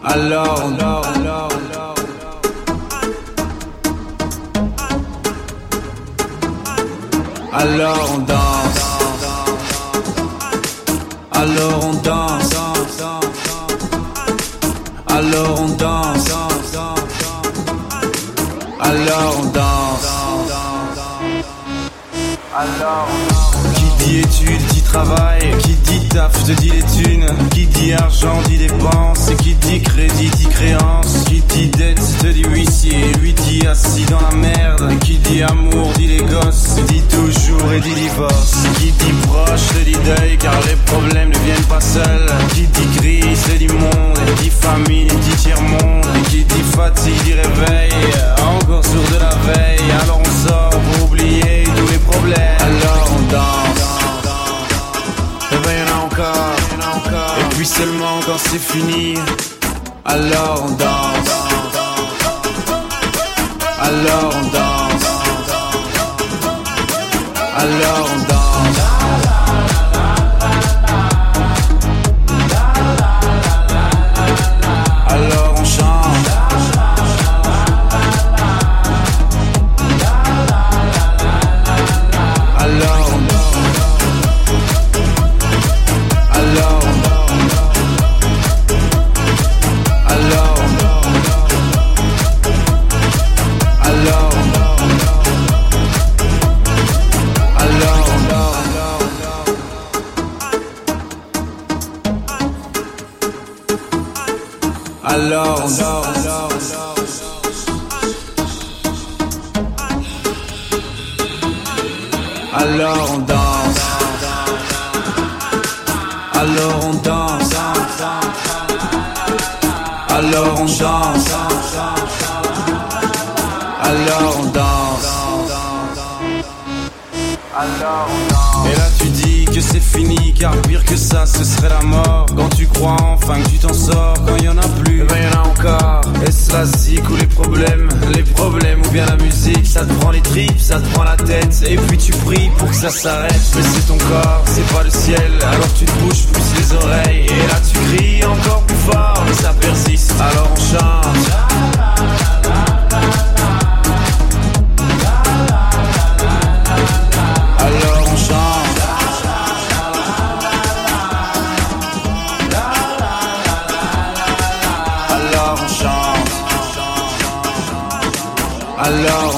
Alors on danse. Alors on danse. Alors on danse. Alors on danse. Alors on danse. Alors qui dit études dit travail, qui dit taf te dit les thunes, qui dit argent dit dépenses, et qui dit crédit dit créance, qui dit dette te dit huissier, lui dit assis dans la merde, et qui dit amour dit les gosses, dit toujours et dit divorce, qui dit proche te dit deuil car les problèmes ne viennent pas seuls, qui dit crise te dit monde, et dit famine et dit tiers-monde, et qui dit fatigue dit réveil, encore sourd de la veille, alors on sort pour oublier tous les problèmes, alors on danse. Et ben y'en a encore, et puis seulement quand c'est fini, alors on danse. Alors on danse. Alors on danse. Alors on chante. Alors on danse. Alors on danse. Alors on danse. Alors on danse. Alors on danse. Alors on danse. Alors on danse. Alors on danse. Alors on danse. Alors on danse. Et là tu dis que c'est fini, car pire que ça ce serait la mort. Quand tu crois enfin que tu t'en sors, quand il y en a plus, ben y en a encore. Est-ce la zik ou les problèmes ou bien la musique, ça te prend les tripes, ça te prend la tête, et puis tu pries pour que ça s'arrête. Mais c'est ton corps, c'est pas le ciel, alors tu te bouges plus les oreilles, et là tu cries encore plus fort, mais ça persiste, alors on chante. Alors on chante. Alors on chante. Alors